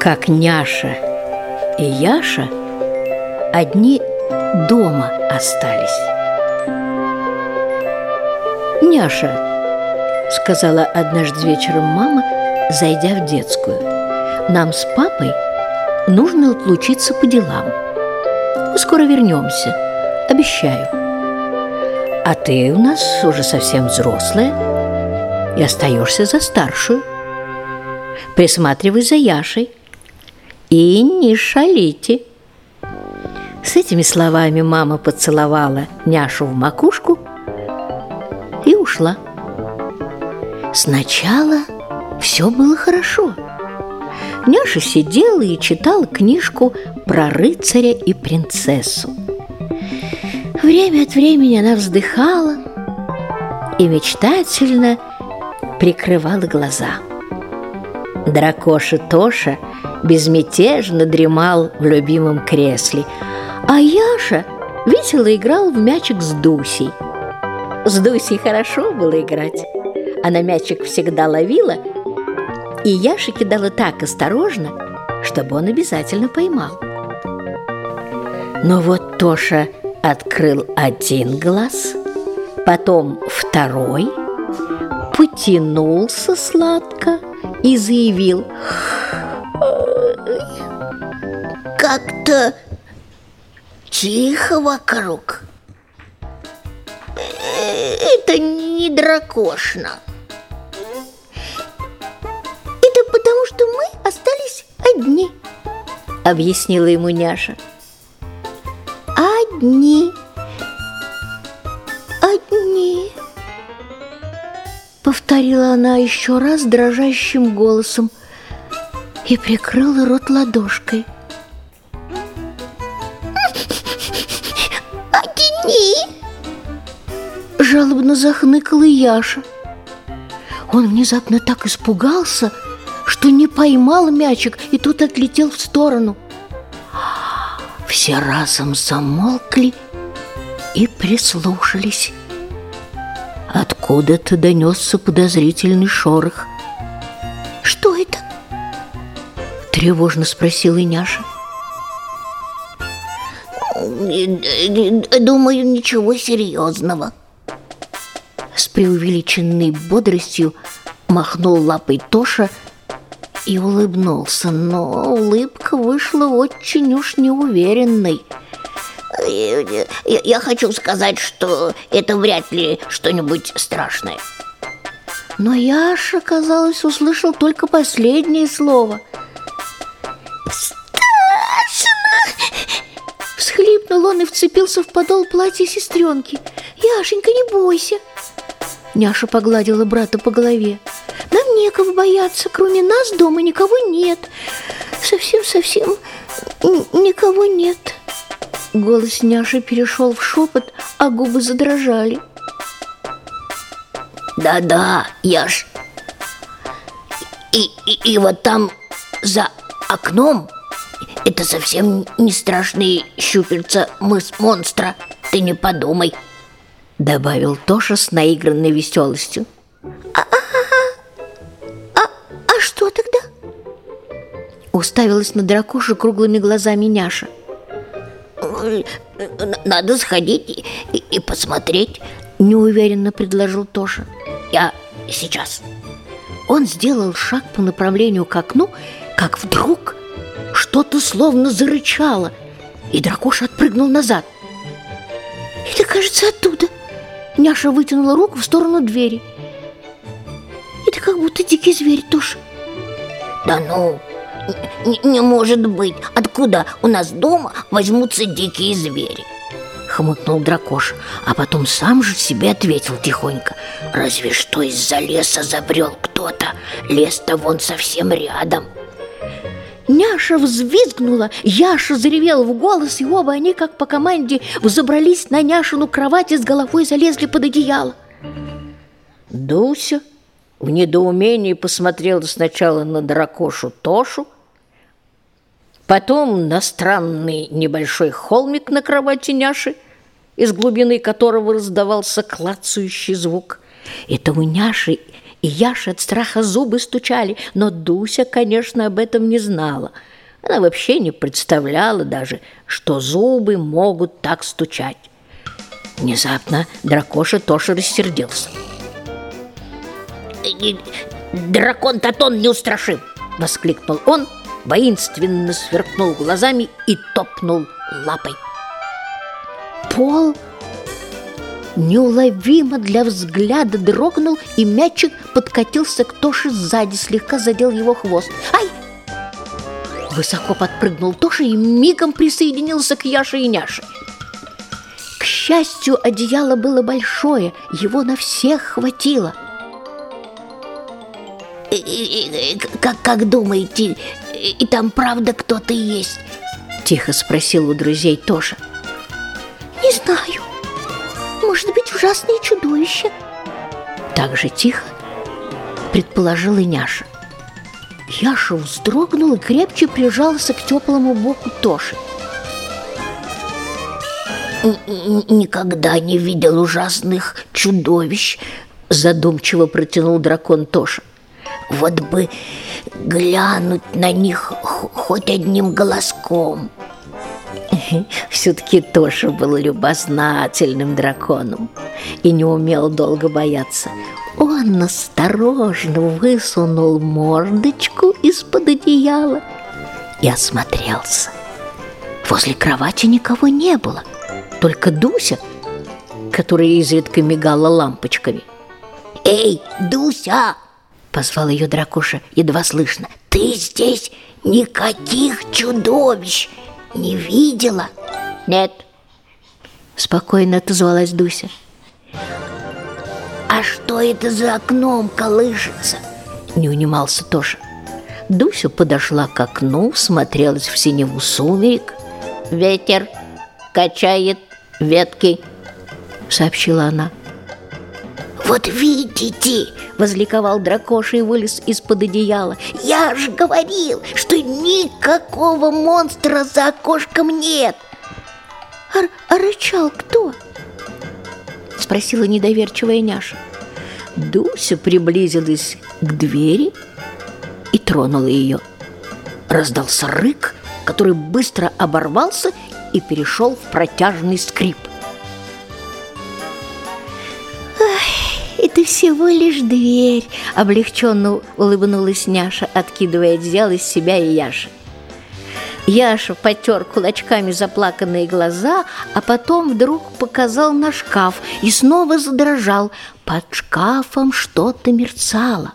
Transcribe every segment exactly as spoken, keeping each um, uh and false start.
как Няша и Яша одни дома остались. «Няша, — сказала однажды вечером мама, зайдя в детскую, — нам с папой нужно отлучиться по делам. Мы скоро вернемся, обещаю. А ты у нас уже совсем взрослая и остаешься за старшую. Присматривай за Яшей и не шалите». С этими словами мама поцеловала Няшу в макушку и ушла. Сначала все было хорошо. Няша сидела и читала книжку про рыцаря и принцессу. Время от времени она вздыхала и мечтательно прикрывала глаза. Дракоша Тоша безмятежно дремал в любимом кресле, а Яша весело играл в мячик с Дусей. С Дусей хорошо было играть. Она мячик всегда ловила, и Яша кидала так осторожно, чтобы он обязательно поймал. Но вот Тоша открыл один глаз, потом второй, потянулся сладко и заявил: «Как-то тихо вокруг. Это не дракошно. Это потому, что мы остались одни», — объяснила ему Няша. «Одни, одни», — повторила она еще раз дрожащим голосом и прикрыла рот ладошкой. «Одни!» — жалобно захныкала Яша. Он внезапно так испугался, что не поймал мячик, и тот отлетел в сторону. Все разом замолкли и прислушались. Откуда-то донесся подозрительный шорох. «Что это?» — тревожно спросила Няша. «Думаю, ничего серьезного». С преувеличенной бодростью махнул лапой Тоша и улыбнулся, но улыбка вышла очень уж неуверенной. Я, я хочу сказать, что это вряд ли что-нибудь страшное. Но Яша, казалось, услышал только последнее слово. «Страшно!» Всхлипнул он и вцепился в подол платья сестренки. «Яшенька, не бойся!» Няша погладила брата по голове. «Нам некого бояться, кроме нас дома никого нет. Совсем-совсем никого нет». Голос Няши перешел в шепот, а губы задрожали. «Да-да, Яш. И, и, и вот там за окном это совсем не страшные щупальца мыс монстра. Ты не подумай», — добавил Тоша с наигранной веселостью. «А, а, а, а что тогда?» Уставилась на дракошу круглыми глазами Няша. «Надо сходить и, и, и посмотреть», — неуверенно предложил Тоша. «Я сейчас». Он сделал шаг по направлению к окну, как вдруг что-то словно зарычало, и дракоша отпрыгнул назад. «Это, кажется, оттуда». Няша вытянула руку в сторону двери. «Это как будто дикий зверь, Тоша». «Да ну, не, не может быть. Откуда у нас дома возьмутся дикие звери?» — хмыкнул дракоша, а потом сам же себе ответил тихонько: «Разве что из-за леса забрел кто-то. Лес-то вон совсем рядом». Няша взвизгнула, Яша заревел в голос, и оба они, как по команде, взобрались на Няшину кровать и с головой залезли под одеяло. Дуся в недоумении посмотрела сначала на дракошу Тошу, потом на странный небольшой холмик на кровати Няши, из глубины которого раздавался клацающий звук. Это у Няши и Яше от страха зубы стучали, но Дуся, конечно, об этом не знала. Она вообще не представляла даже, что зубы могут так стучать. Внезапно дракоша Тоша рассердился. «Дракон Тотон неустрашим!» – воскликнул он, воинственно сверкнул глазами и топнул лапой. Пол неуловимо для взгляда дрогнул, и мячик подкатился к Тоше сзади, слегка задел его хвост. «Ай!» Высоко подпрыгнул Тоша и мигом присоединился к Яше и Няше. К счастью, одеяло было большое, его на всех хватило. Как, как думаете, и там правда кто-то есть? Тихо спросил у друзей Тоша. Не знаю. Может быть, ужасные чудовища. Так же тихо предположила Няша. Яша вздрогнул и крепче прижался к теплому боку Тоши. Никогда не видел ужасных чудовищ, задумчиво протянул дракон Тоша. Вот бы глянуть на них хоть одним глазком. Все-таки Тоша был любознательным драконом и не умел долго бояться. Он осторожно высунул мордочку из-под одеяла и осмотрелся. Возле кровати никого не было, только Дуся, которая изредка мигала лампочками. «Эй, Дуся!» — позвал ее дракоша едва слышно. «Ты здесь никаких чудовищ не видела?» «Нет», — спокойно отозвалась Дуся. «А что это за окном колышется?» — не унимался Тоша. Дуся подошла к окну, смотрелась в синеву сумерек. «Ветер качает ветки», — сообщила она. «Вот видите!» — возликовал дракоша и вылез из-под одеяла. «Я же говорил, что никакого монстра за окошком нет!» «А, а рычал кто?» — спросила недоверчивая Няша. Дуся приблизилась к двери и тронула ее. Раздался рык, который быстро оборвался и перешел в протяжный скрип. «Это всего лишь дверь», — облегченно улыбнулась Няша, откидывая одеяло из себя и Яши. Яша потер кулачками заплаканные глаза, а потом вдруг показал на шкаф и снова задрожал. Под шкафом что-то мерцало.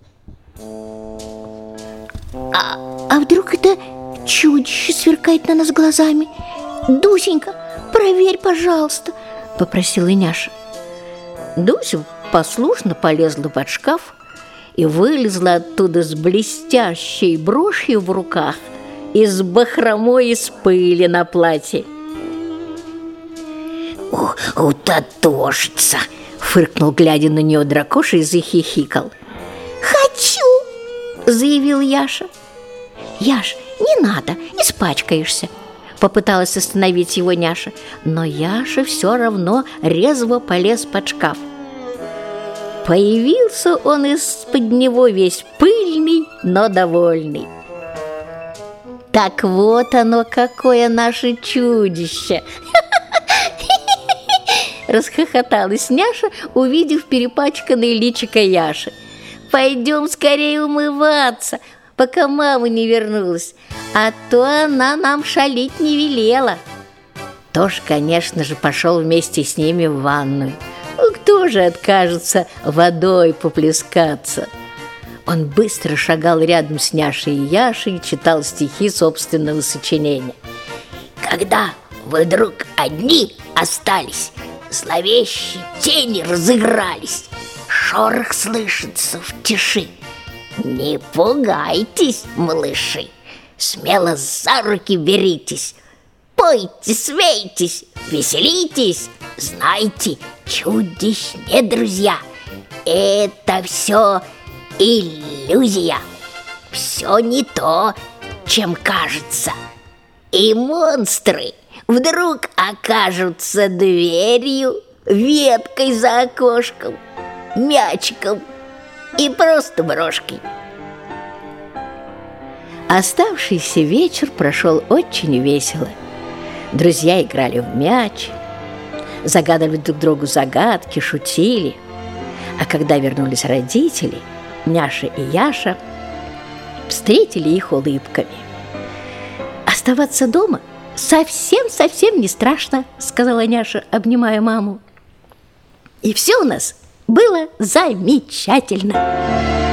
А, а вдруг это чудище сверкает на нас глазами? Дусенька, проверь, пожалуйста, — попросила Няша. Дуся послушно полезла под шкаф и вылезла оттуда с блестящей брошью в руках и с бахромой из пыли на платье. «Ух, утатошится!» — фыркнул, глядя на нее дракоша, и захихикал. «Хочу!» — заявил Яша. «Яш, не надо, испачкаешься!» — попыталась остановить его Няша, но Яша все равно резво полез под шкаф. Появился он из-под него весь пыльный, но довольный. «Так вот оно, какое наше чудище!» Расхохоталась Няша, увидев перепачканное личико Яши. «Пойдем скорее умываться, пока мама не вернулась, а то она нам шалить не велела». Тош, конечно же, пошел вместе с ними в ванную. Ну, кто же откажется водой поплескаться? Он быстро шагал рядом с Няшей и Яшей и читал стихи собственного сочинения. «Когда вы вдруг одни остались, зловещие тени разыгрались, шорох слышится в тиши. Не пугайтесь, малыши, смело за руки беритесь, пойте, смейтесь, веселитесь, знайте, чудищ нет, друзья, это все иллюзия, все не то, чем кажется, и монстры вдруг окажутся дверью, веткой за окошком, мячиком и просто брошкой. Оставшийся вечер прошел очень весело. Друзья играли в мяч, загадывали друг другу загадки, шутили. А когда вернулись родители, Няша и Яша встретили их улыбками. «Оставаться дома совсем-совсем не страшно», — сказала Няша, обнимая маму. «И все у нас было замечательно».